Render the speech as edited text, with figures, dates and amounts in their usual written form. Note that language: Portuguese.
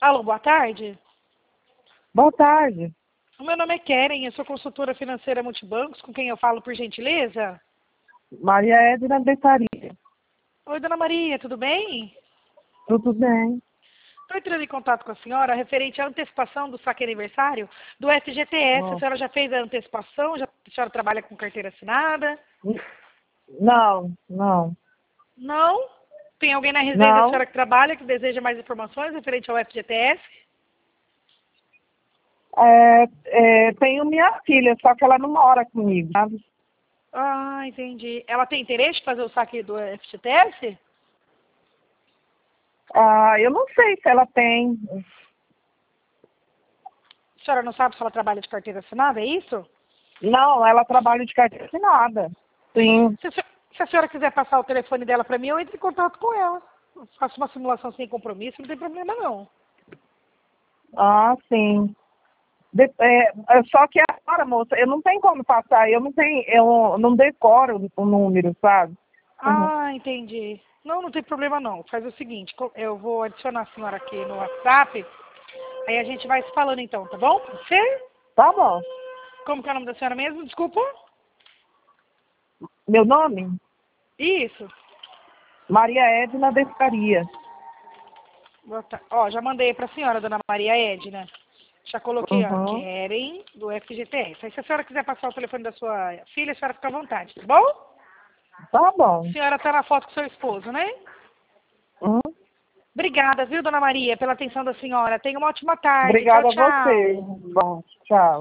Alô, boa tarde. Boa tarde. O meu nome é Keren, eu sou consultora financeira multibancos, com quem eu falo, por gentileza? Maria Edna Becaria. Oi, dona Maria, tudo bem? Tudo bem? Estou entrando em contato com a senhora referente à antecipação do saque aniversário do FGTS. A Oh. senhora já fez a antecipação? A senhora trabalha com carteira assinada? Não. Não? Tem alguém na residência da Não. senhora que trabalha, que deseja mais informações referente ao FGTS? Tenho minha filha, só que ela não mora comigo, sabe? Ah, entendi. Ela tem interesse em fazer o saque do FGTS? Eu não sei se ela tem. A senhora não sabe se ela trabalha de carteira assinada, é isso? Não, ela trabalha de carteira assinada. Sim. Se a senhora quiser passar o telefone dela para mim, eu entro em contato com ela. Eu faço uma simulação sem compromisso, não tem problema não. Sim. Só que agora, moça, eu não tenho como passar, eu não decoro o número, sabe? Ah, entendi. Não, não tem problema não. Faz o seguinte, eu vou adicionar a senhora aqui no WhatsApp, aí a gente vai se falando então, tá bom? Pode ser? Tá bom. Como que é o nome da senhora mesmo? Desculpa. Meu nome? Isso. Maria Edna Becaria. Ó, já mandei para a senhora, dona Maria Edna. Já coloquei, ó, Uhum. Keren, do FGTS. Aí se a senhora quiser passar o telefone da sua filha, a senhora fica à vontade, tá bom? Tá A bom. senhora tá na foto com seu esposo, né? Uhum. Obrigada, viu, dona Maria, pela atenção da senhora. Tenha uma ótima tarde. Tchau, Obrigada a tchau. você. Bom, tchau.